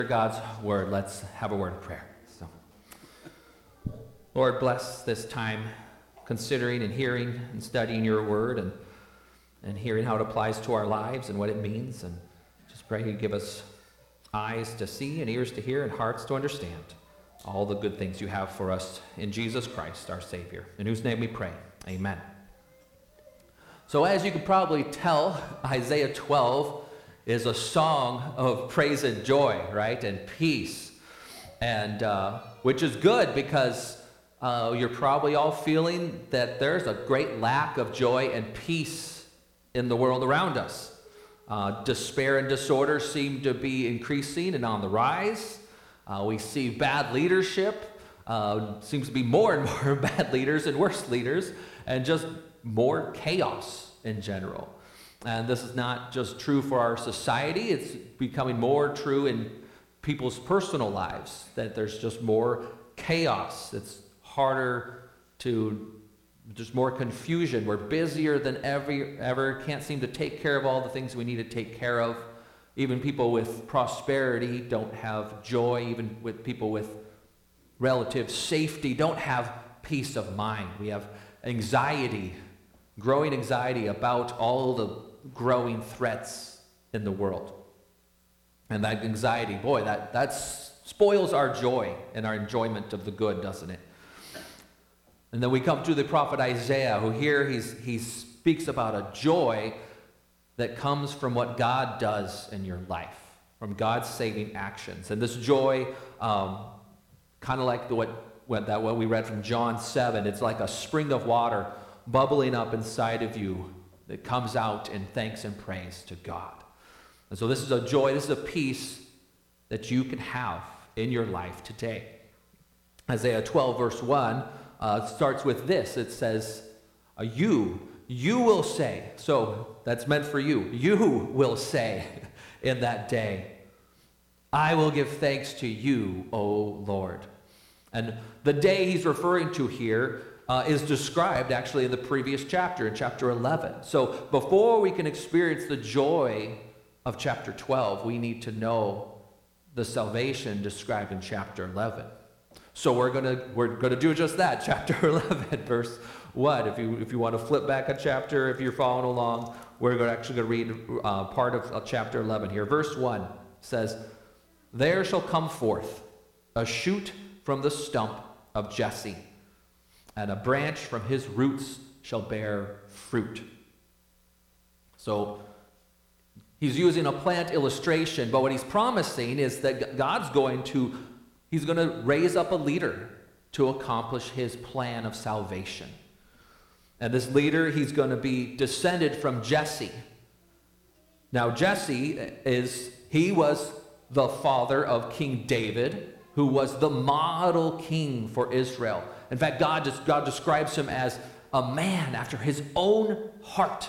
God's word. Let's have a word of prayer. Lord, bless this time considering and hearing and studying your word and hearing how it applies to our lives and what it means. And just pray you give us eyes to see and ears to hear and hearts to understand all the good things you have for us in Jesus Christ, our Savior, in whose name we pray. Amen. So as you can probably tell, Isaiah 12 is a song of praise and joy, right, and peace, and which is good because you're probably all feeling that there's a great lack of joy and peace in the world around us. Despair and disorder seem to be increasing and on the rise. We see bad leadership. Seems to be more and more bad leaders and worse leaders, and just more chaos in general. And this is not just true for our society, it's becoming more true in people's personal lives, that there's just more chaos. It's harder just more confusion. We're busier than ever, can't seem to take care of all the things we need to take care of. Even people with prosperity don't have joy. Even with people with relative safety don't have peace of mind. We have anxiety, growing anxiety about all the growing threats in the world. And that anxiety, boy, that spoils our joy and our enjoyment of the good, doesn't it? And then we come to the prophet Isaiah, who here he speaks about a joy that comes from what God does in your life, from God's saving actions. And this joy, kind of like what we read from John 7, it's like a spring of water bubbling up inside of you that comes out in thanks and praise to God. And so this is a joy, this is a peace that you can have in your life today. Isaiah 12 verse 1 starts with this. It says, you will say, so that's meant for you. You will say in that day, I will give thanks to you, O Lord. And the day he's referring to here is described actually in the previous chapter, in chapter 11. So before we can experience the joy of chapter 12, we need to know the salvation described in chapter 11. So we're gonna do just that, chapter 11, verse 1. If you want to flip back a chapter, if you're following along, we're actually going to read part of chapter 11 here. Verse 1 says, there shall come forth a shoot from the stump of Jesse, and a branch from his roots shall bear fruit. So he's using a plant illustration, but what he's promising is that he's going to raise up a leader to accomplish his plan of salvation. And this leader, he's going to be descended from Jesse. Now Jesse was the father of King David, who was the model king for Israel. In fact, God describes him as a man after his own heart.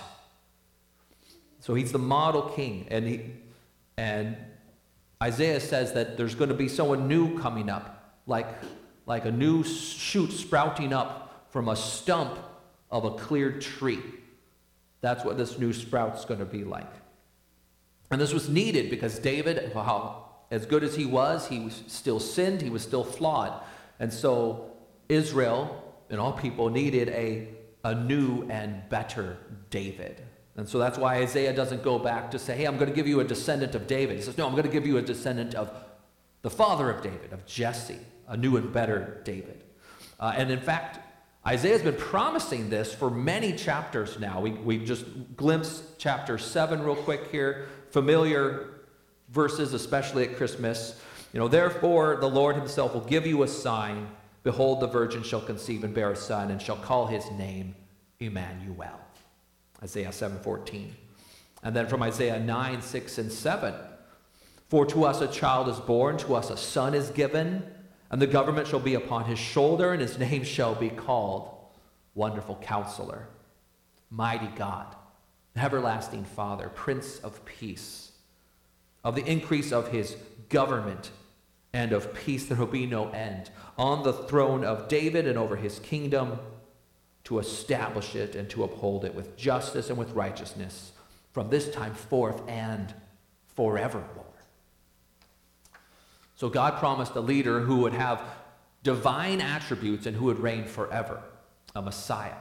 So he's the model king, and Isaiah says that there's going to be someone new coming up, like a new shoot sprouting up from a stump of a cleared tree. That's what this new sprout's going to be like. And this was needed because David, as good as he was still sinned, he was still flawed. And so Israel and all people needed a new and better David. And so that's why Isaiah doesn't go back to say, hey, I'm going to give you a descendant of David. He says, no, I'm going to give you a descendant of the father of David, of Jesse, a new and better David. And in fact, Isaiah's been promising this for many chapters now. We just glimpsed chapter 7 real quick here, familiar verses, especially at Christmas. Therefore, the Lord himself will give you a sign. Behold, the virgin shall conceive and bear a son, and shall call his name Emmanuel. Isaiah 7:14. And then from Isaiah 9, 6, and 7. For to us a child is born, to us a son is given, and the government shall be upon his shoulder, and his name shall be called Wonderful Counselor, Mighty God, Everlasting Father, Prince of Peace. Of the increase of his government and of peace there will be no end, on the throne of David and over his kingdom, to establish it and to uphold it with justice and with righteousness from this time forth and forevermore. So God promised a leader who would have divine attributes and who would reign forever, a Messiah.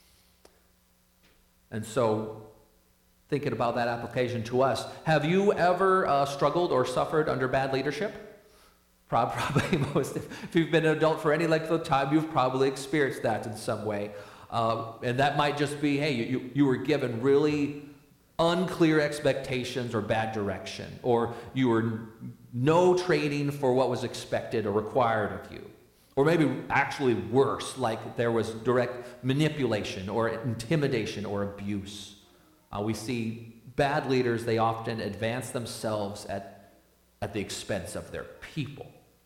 And so, thinking about that application to us, have you ever struggled or suffered under bad leadership? Probably most. If you've been an adult for any length of time, you've probably experienced that in some way. And that might just be, hey, you were given really unclear expectations or bad direction, or you were no training for what was expected or required of you. Or maybe actually worse, like there was direct manipulation or intimidation or abuse. We see bad leaders, they often advance themselves at the expense of their people.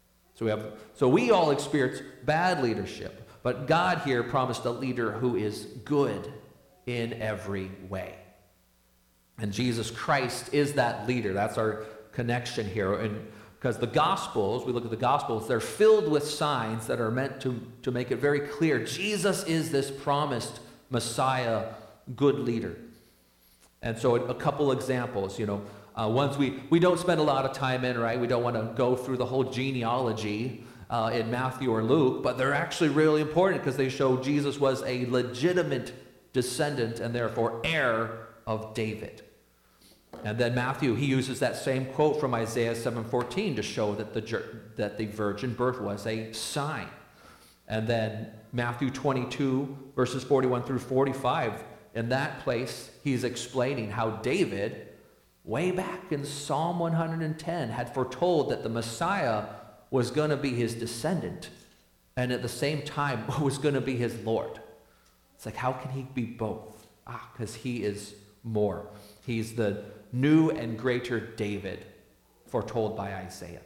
So we all experience bad leadership, but God here promised a leader who is good in every way. And Jesus Christ is that leader. That's our connection here. And because the Gospels, we look at the Gospels, they're filled with signs that are meant to make it very clear Jesus is this promised Messiah, good leader. And so a couple examples, ones we don't spend a lot of time in, right? We don't want to go through the whole genealogy in Matthew or Luke, but they're actually really important because they show Jesus was a legitimate descendant and therefore heir of David. And then Matthew, he uses that same quote from Isaiah 7:14 to show that the virgin birth was a sign. And then Matthew 22, verses 41 through 45, in that place, he's explaining how David, way back in Psalm 110, had foretold that the Messiah was going to be his descendant and at the same time was going to be his Lord. It's like, how can he be both? Because he is more. He's the new and greater David foretold by Isaiah.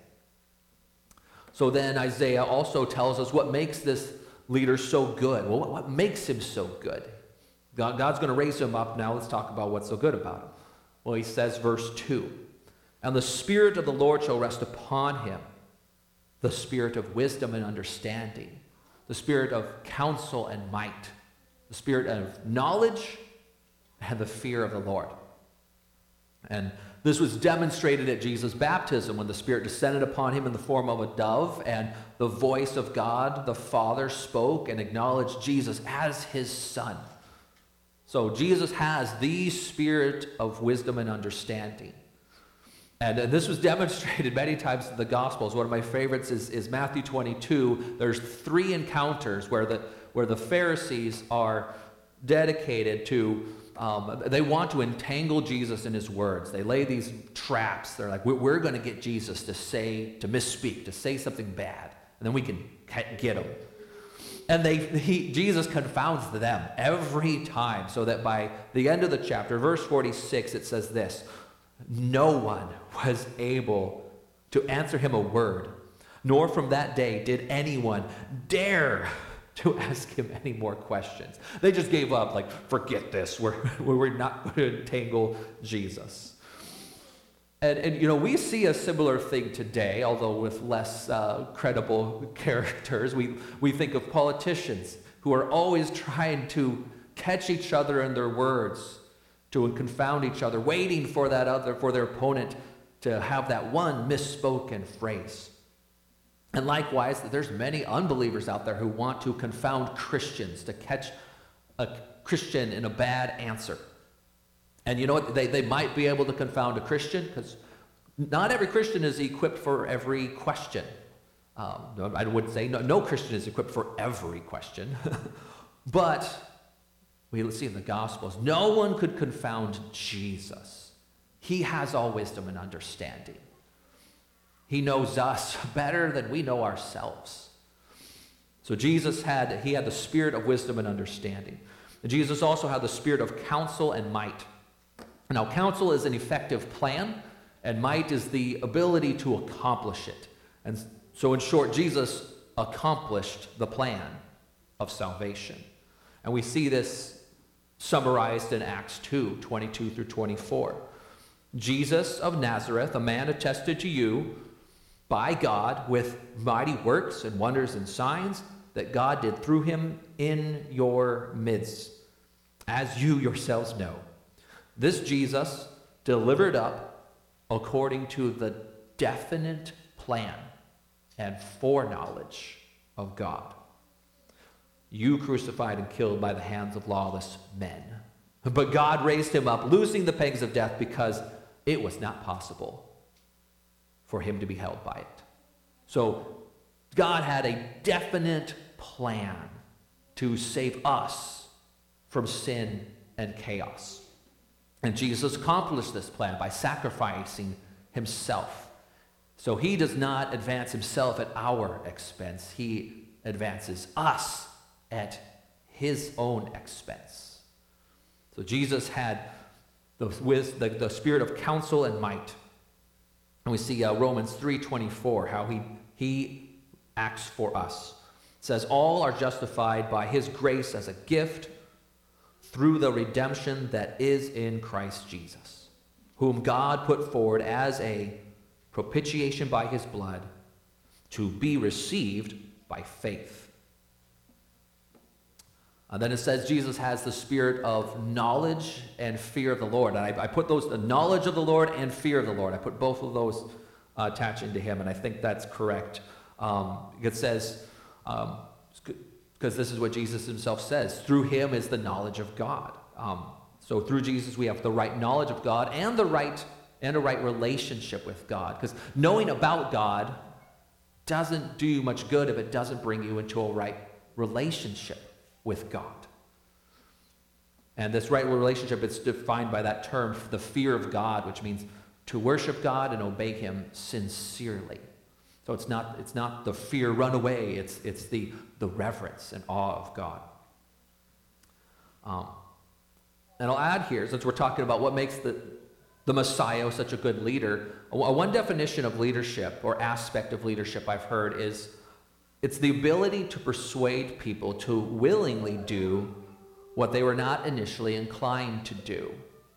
So then Isaiah also tells us what makes this leader so good. Well, what makes him so good? God's going to raise him up. Now let's talk about what's so good about him. Well, he says, verse 2, "And the Spirit of the Lord shall rest upon him, the Spirit of wisdom and understanding, the Spirit of counsel and might, the Spirit of knowledge and the fear of the Lord." And this was demonstrated at Jesus' baptism when the Spirit descended upon him in the form of a dove, and the voice of God, the Father, spoke and acknowledged Jesus as his Son. So Jesus has the Spirit of wisdom and understanding. And this was demonstrated many times in the Gospels. One of my favorites is Matthew 22. There's 3 encounters where the Pharisees are dedicated to, they want to entangle Jesus in his words. They lay these traps. They're like, we're going to get Jesus to misspeak, to say something bad, and then we can get him. And Jesus confounds them every time, so that by the end of the chapter, verse 46, it says this: "No one was able to answer him a word, nor from that day did anyone dare to ask him any more questions." They just gave up, like, forget this. We're not going to entangle Jesus. And we see a similar thing today, although with less credible characters. We think of politicians who are always trying to catch each other in their words, to confound each other, waiting for their opponent to have that one misspoken phrase. And likewise, there's many unbelievers out there who want to confound Christians, to catch a Christian in a bad answer. And you know what? They might be able to confound a Christian, because not every Christian is equipped for every question. I would say no Christian is equipped for every question. But we see in the Gospels, no one could confound Jesus. He has all wisdom and understanding. He knows us better than we know ourselves. So Jesus had the spirit of wisdom and understanding. And Jesus also had the spirit of counsel and might. Now, counsel is an effective plan, and might is the ability to accomplish it. And so, in short, Jesus accomplished the plan of salvation. And we see this summarized in Acts 2, 22 through 24. "Jesus of Nazareth, a man attested to you by God with mighty works and wonders and signs that God did through him in your midst, as you yourselves know. This Jesus delivered up according to the definite plan and foreknowledge of God. You crucified and killed by the hands of lawless men. But God raised him up, loosing the pangs of death, because it was not possible for him to be held by it. So God had a definite plan to save us from sin and chaos. And Jesus accomplished this plan by sacrificing himself. So he does not advance himself at our expense. He advances us at his own expense. So Jesus had the spirit of counsel and might. And we see Romans 3:24, how he acts for us. It says, all are justified by his grace as a gift through the redemption that is in Christ Jesus, whom God put forward as a propitiation by his blood to be received by faith. Then it says Jesus has the spirit of knowledge and fear of the Lord. And I put those, the knowledge of the Lord and fear of the Lord. I put both of those attaching to him, and I think that's correct. It says, because this is what Jesus himself says, through him is the knowledge of God. So through Jesus we have the right knowledge of God and a right relationship with God. Because knowing about God doesn't do you much good if it doesn't bring you into a right relationship with God. And this right relationship, it's defined by that term, the fear of God, which means to worship God and obey him sincerely. So it's not the fear, run away, it's the reverence and awe of God. And I'll add here, since we're talking about what makes the Messiah such a good leader, one definition of leadership or aspect of leadership I've heard is it's the ability to persuade people to willingly do what they were not initially inclined to do.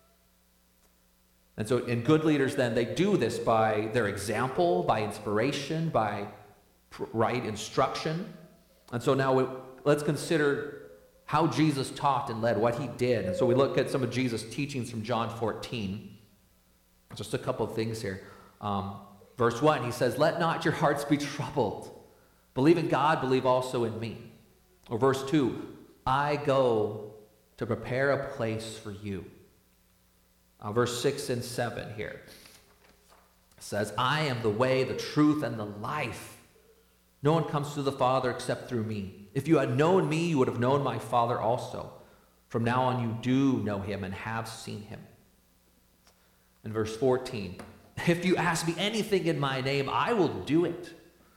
And so in good leaders then, they do this by their example, by inspiration, by right instruction. And so now let's consider how Jesus taught and led, what he did. And so we look at some of Jesus' teachings from John 14. Just a couple of things here. Verse 1, he says, let not your hearts be troubled. Believe in God, believe also in me. Or verse 2, I go to prepare a place for you. Verse 6 and 7 here says, I am the way, the truth, and the life. No one comes to the Father except through me. If you had known me, you would have known my Father also. From now on you do know him and have seen him. And verse 14, if you ask me anything in my name, I will do it.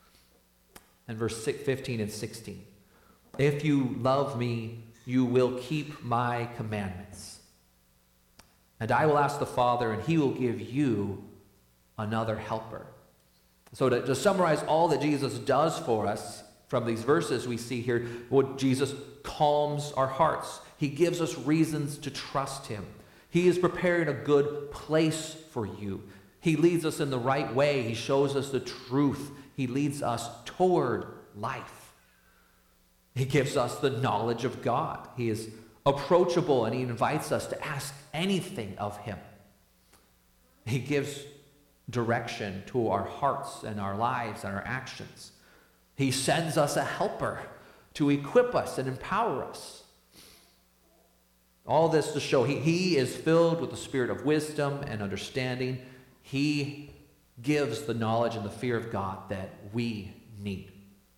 And verse 15 and 16, if you love me, you will keep my commandments. And I will ask the Father, and he will give you another helper. So to summarize all that Jesus does for us from these verses we see here, what Jesus calms our hearts. He gives us reasons to trust him. He is preparing a good place for you. He leads us in the right way. He shows us the truth. He leads us toward life. He gives us the knowledge of God. He is approachable, and he invites us to ask anything of him. He gives direction to our hearts and our lives and our actions. He sends us a helper to equip us and empower us. All this to show he is filled with the spirit of wisdom and understanding. He gives the knowledge and the fear of God that we need.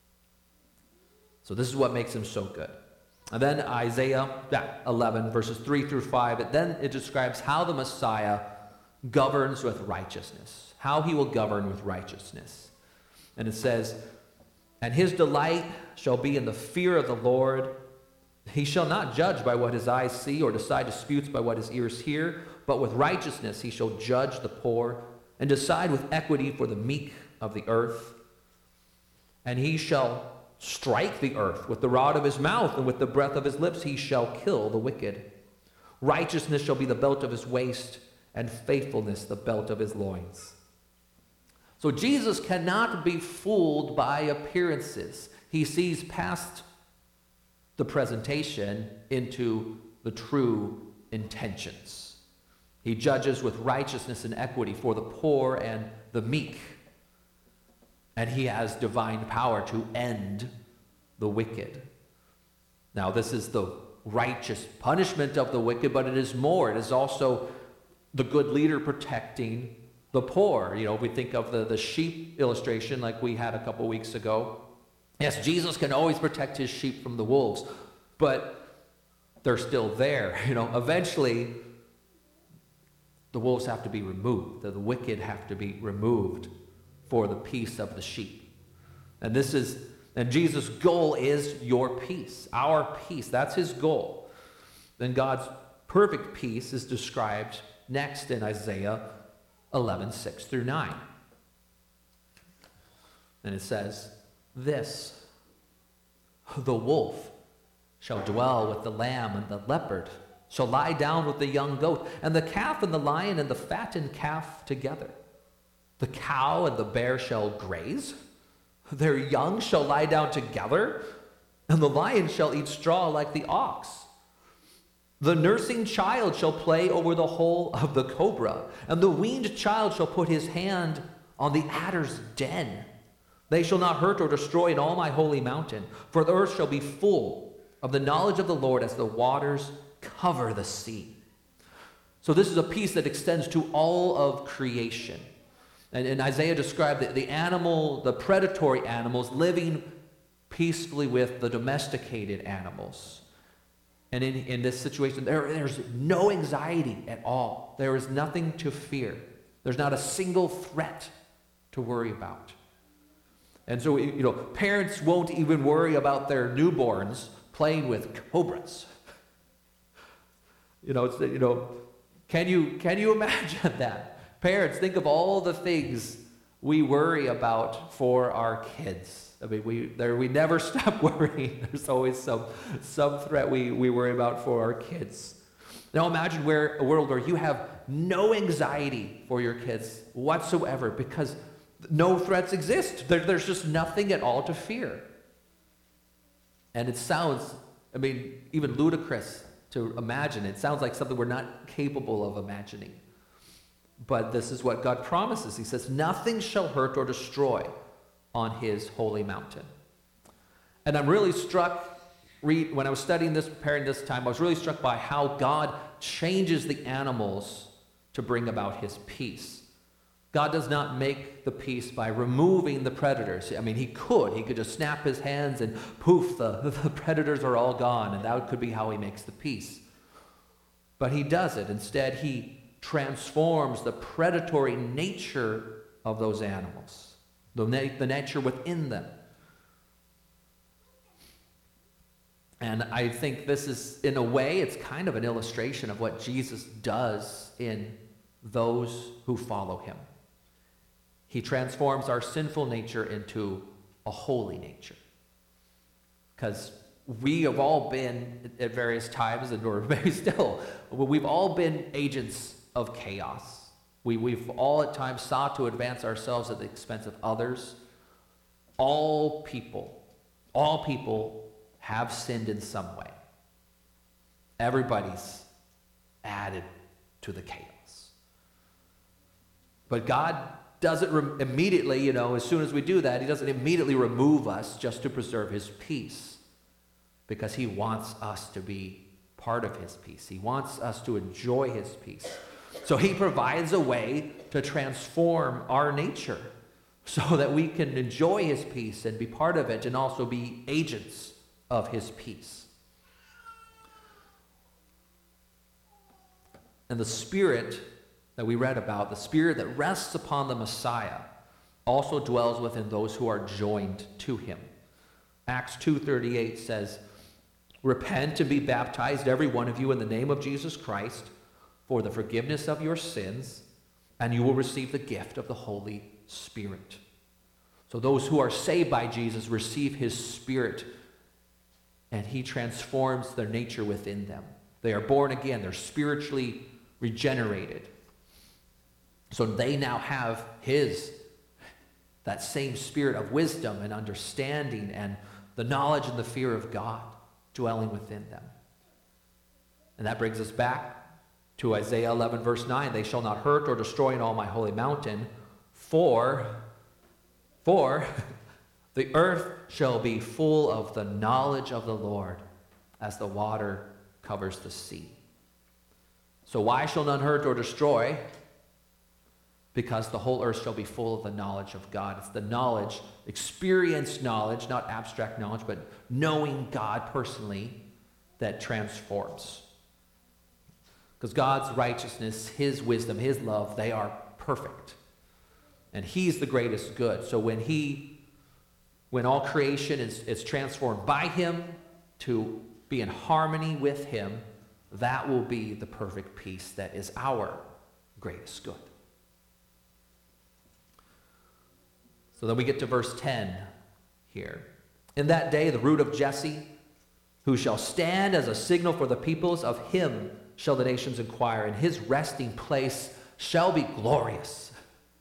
So this is what makes him so good. And then Isaiah 11, verses 3 through 5, it describes how the Messiah governs with righteousness, how he will govern with righteousness. And it says, and his delight shall be in the fear of the Lord. He shall not judge by what his eyes see or decide disputes by what his ears hear, but with righteousness he shall judge the poor and decide with equity for the meek of the earth. And he shall strike the earth with the rod of his mouth, and with the breath of his lips he shall kill the wicked. Righteousness shall be the belt of his waist, and faithfulness the belt of his loins. So Jesus cannot be fooled by appearances. He sees past the presentation into the true intentions. He judges with righteousness and equity for the poor and the meek. and he has divine power to end the wicked. Now, this is the righteous punishment of the wicked, but it is more. It is also the good leader protecting the poor. You know, we think of the sheep illustration like we had a couple weeks ago. Yes, Jesus can always protect his sheep from the wolves, but they're still there. You know, eventually the wolves have to be removed. The wicked have to be removed for the peace of the sheep. And Jesus' goal is your peace, our peace. That's his goal. Then God's perfect peace is described next in Isaiah 11:6-9. And it says, "This, the wolf shall dwell with the lamb, and the leopard shall lie down with the young goat, and the calf and the lion and the fattened calf together. The cow and the bear shall graze, their young shall lie down together, and the lion shall eat straw like the ox. The nursing child shall play over the hole of the cobra, and the weaned child shall put his hand on the adder's den. They shall not hurt or destroy in all my holy mountain, for the earth shall be full of the knowledge of the Lord as the waters cover the sea." So this is a peace that extends to all of creation. And Isaiah described the predatory animals living peacefully with the domesticated animals. And in this situation, there's no anxiety at all. There is nothing to fear. There's not a single threat to worry about. And so, you know, parents won't even worry about their newborns playing with cobras. Can you imagine that? Parents, think of all the things we worry about for our kids. I mean, we never stop worrying. There's always some threat we worry about for our kids. Now imagine a world where you have no anxiety for your kids whatsoever because no threats exist. There's just nothing at all to fear. And it sounds, even ludicrous to imagine. It sounds like something we're not capable of imagining. But this is what God promises. He says, "Nothing shall hurt or destroy on his holy mountain." And I'm really struck, when I was studying this, preparing this time, I was really struck by how God changes the animals to bring about his peace. God does not make the peace by removing the predators. He could just snap his hands and poof, the predators are all gone, and that could be how he makes the peace. But he doesn't. Instead, he transforms the predatory nature of those animals, the nature within them. And I think this is, in a way, it's kind of an illustration of what Jesus does in those who follow him. He transforms our sinful nature into a holy nature. Because we have all been, at various times, and or maybe still, we've all been agents of chaos. We've all at times sought to advance ourselves at the expense of others. All people have sinned in some way. Everybody's added to the chaos. But God doesn't immediately, as soon as we do that, he doesn't immediately remove us just to preserve his peace, because he wants us to be part of his peace. He wants us to enjoy his peace. So he provides a way to transform our nature so that we can enjoy his peace and be part of it and also be agents of his peace. And the Spirit that we read about, the Spirit that rests upon the Messiah, also dwells within those who are joined to him. Acts 2:38 says, "Repent and be baptized, every one of you, in the name of Jesus Christ, for the forgiveness of your sins, and you will receive the gift of the Holy Spirit." So those who are saved by Jesus receive his Spirit, and he transforms their nature within them. They are born again. They're spiritually regenerated. So they now have that same spirit of wisdom and understanding and the knowledge and the fear of God dwelling within them. And that brings us back to Isaiah 11, verse 9. "They shall not hurt or destroy in all my holy mountain, for For the earth shall be full of the knowledge of the Lord as the water covers the sea. So why shall none hurt or destroy? Because the whole earth shall be full of the knowledge of God. It's the knowledge, experienced knowledge, not abstract knowledge, but knowing God personally that transforms. Because God's righteousness, his wisdom, his love, they are perfect. And he's the greatest good. So when all creation is transformed by him to be in harmony with him, that will be the perfect peace that is our greatest good. So then we get to verse 10 here. In that day, the root of Jesse, who shall stand as a signal for the peoples, of him shall the nations inquire, and his resting place shall be glorious.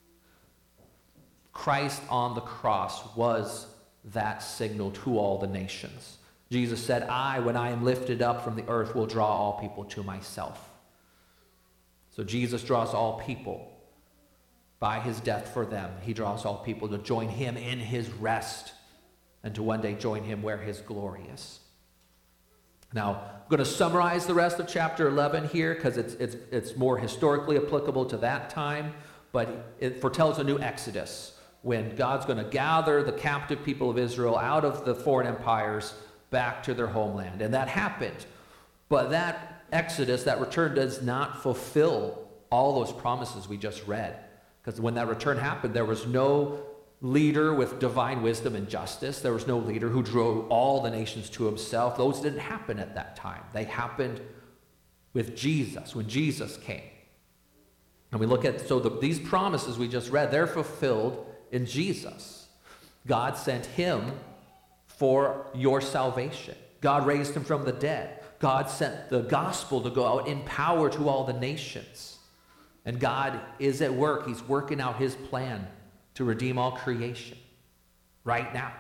Christ on the cross was that signal to all the nations. Jesus said, I, when I am lifted up from the earth, will draw all people to myself. So Jesus draws all people by his death for them. He draws all people to join him in his rest and to one day join him where his glory is. Now, I'm going to summarize the rest of chapter 11 here because it's more historically applicable to that time, but it foretells a new Exodus when God's going to gather the captive people of Israel out of the foreign empires back to their homeland. And that happened. But that Exodus, that return, does not fulfill all those promises we just read. Because when that return happened, there was no leader with divine wisdom and justice. There was no leader who drew all the nations to himself. Those didn't happen at that time. They happened with Jesus, when Jesus came. And we look at, these promises we just read, they're fulfilled in Jesus. God sent him for your salvation. God raised him from the dead. God sent the gospel to go out in power to all the nations. And God is at work. He's working out his plan to redeem all creation right now.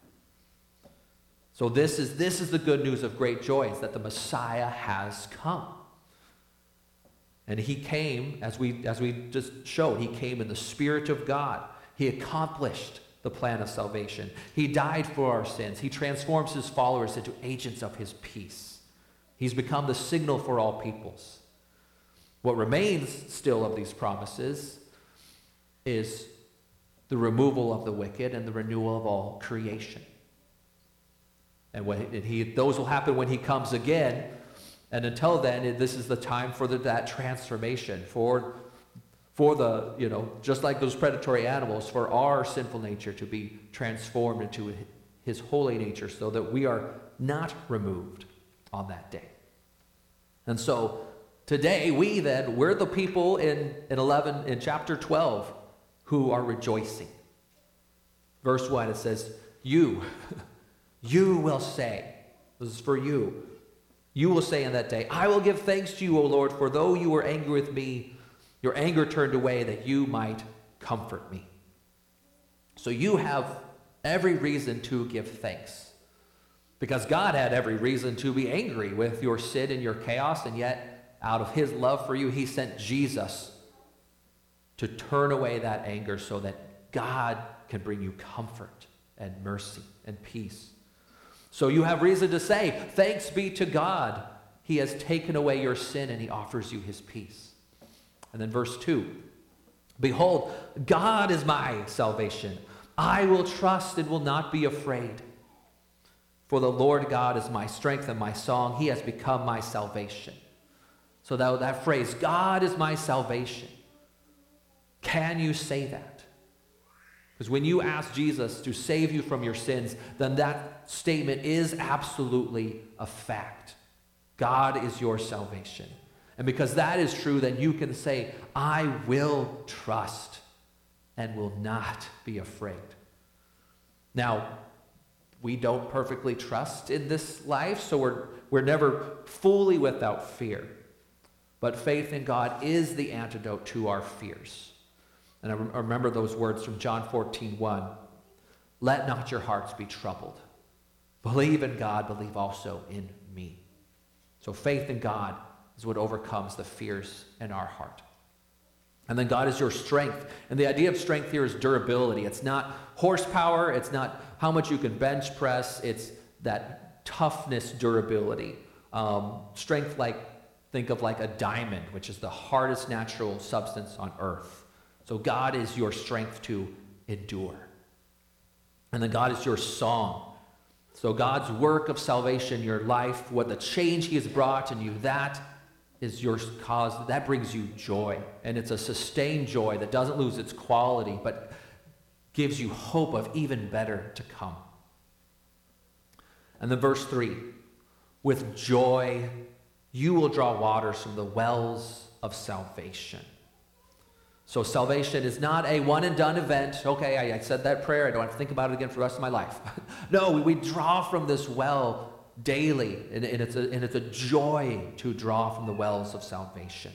So this is the good news of great joy, is that the Messiah has come. And he came, as we just showed, he came in the Spirit of God. He accomplished the plan of salvation. He died for our sins. He transforms his followers into agents of his peace. He's become the signal for all peoples. What remains still of these promises is the removal of the wicked and the renewal of all creation. And those will happen when he comes again. And until then, this is the time for that transformation, for the, just like those predatory animals, for our sinful nature to be transformed into his holy nature so that we are not removed on that day. And so today, we're the people in chapter 12 who are rejoicing. Verse 1, it says, you will say, this is for you, you will say in that day, I will give thanks to you, O Lord, for though you were angry with me, your anger turned away that you might comfort me. So you have every reason to give thanks, because God had every reason to be angry with your sin and your chaos, and yet out of his love for you, he sent Jesus to turn away that anger so that God can bring you comfort and mercy and peace. So you have reason to say, thanks be to God. He has taken away your sin and he offers you his peace. And then verse 2, behold, God is my salvation. I will trust and will not be afraid. For the Lord God is my strength and my song. He has become my salvation. So that phrase, God is my salvation. Can you say that? Because when you ask Jesus to save you from your sins, then that statement is absolutely a fact. God is your salvation. And because that is true, then you can say, I will trust and will not be afraid. Now, we don't perfectly trust in this life, so we're never fully without fear. But faith in God is the antidote to our fears. And I remember those words from John 14:1. Let not your hearts be troubled. Believe in God, believe also in me. So faith in God is what overcomes the fears in our heart. And then God is your strength. And the idea of strength here is durability. It's not horsepower. It's not how much you can bench press. It's that toughness, durability. Strength, think of like a diamond, which is the hardest natural substance on earth. So God is your strength to endure. And then God is your song. So God's work of salvation, your life, what the change he has brought in you, that is your cause. That brings you joy. And it's a sustained joy that doesn't lose its quality, but gives you hope of even better to come. And then verse 3, with joy you will draw waters from the wells of salvation. So salvation is not a one-and-done event. Okay, I said that prayer. I don't have to think about it again for the rest of my life. No, we draw from this well daily, and it's a joy to draw from the wells of salvation.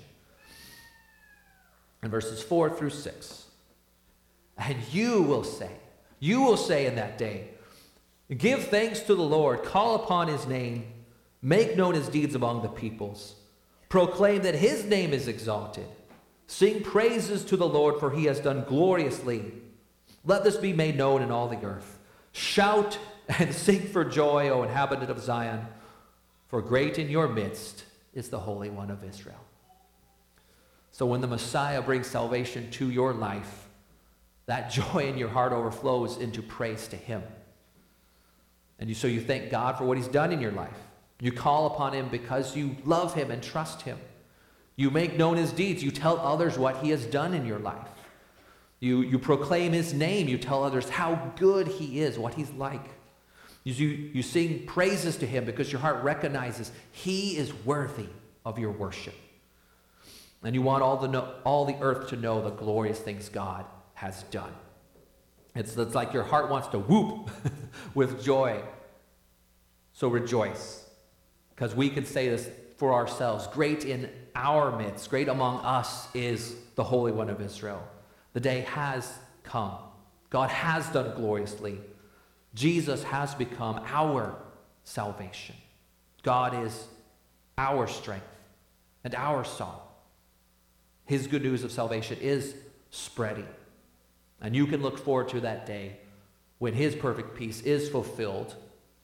In verses 4 through 6, and you will say in that day, give thanks to the Lord, call upon his name, make known his deeds among the peoples, proclaim that his name is exalted. Sing praises to the Lord, for he has done gloriously. Let this be made known in all the earth. Shout and sing for joy, O inhabitant of Zion, for great in your midst is the Holy One of Israel. So when the Messiah brings salvation to your life, that joy in your heart overflows into praise to him. And so you thank God for what he's done in your life. You call upon him because you love him and trust him. You make known his deeds. You tell others what he has done in your life. You proclaim his name. You tell others how good he is, what he's like. You sing praises to him because your heart recognizes he is worthy of your worship. And you want all the earth to know the glorious things God has done. It's like your heart wants to whoop with joy. So rejoice, because we can say this for ourselves. Great in our midst, great among us is the Holy One of Israel. The day has come. God has done gloriously. Jesus has become our salvation. God is our strength and our song. His good news of salvation is spreading. And you can look forward to that day when his perfect peace is fulfilled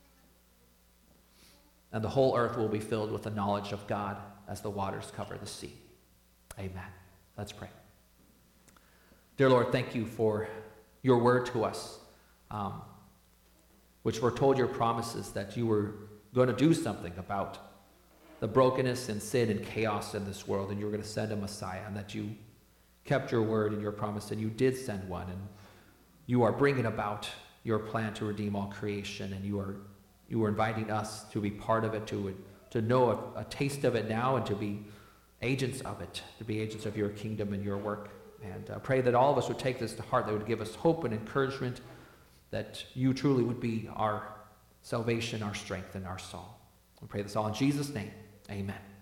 and the whole earth will be filled with the knowledge of God as the waters cover the sea. Amen. Let's pray. Dear Lord, thank you for your word to us, which foretold your promises that you were going to do something about the brokenness and sin and chaos in this world, and you were going to send a Messiah, and that you kept your word and your promise, and you did send one, and you are bringing about your plan to redeem all creation, and you are inviting us to be part of it, to know a taste of it now, and to be agents of it, to be agents of your kingdom and your work. And I pray that all of us would take this to heart, that would give us hope and encouragement, that you truly would be our salvation, our strength, and our song. We pray this all in Jesus' name. Amen.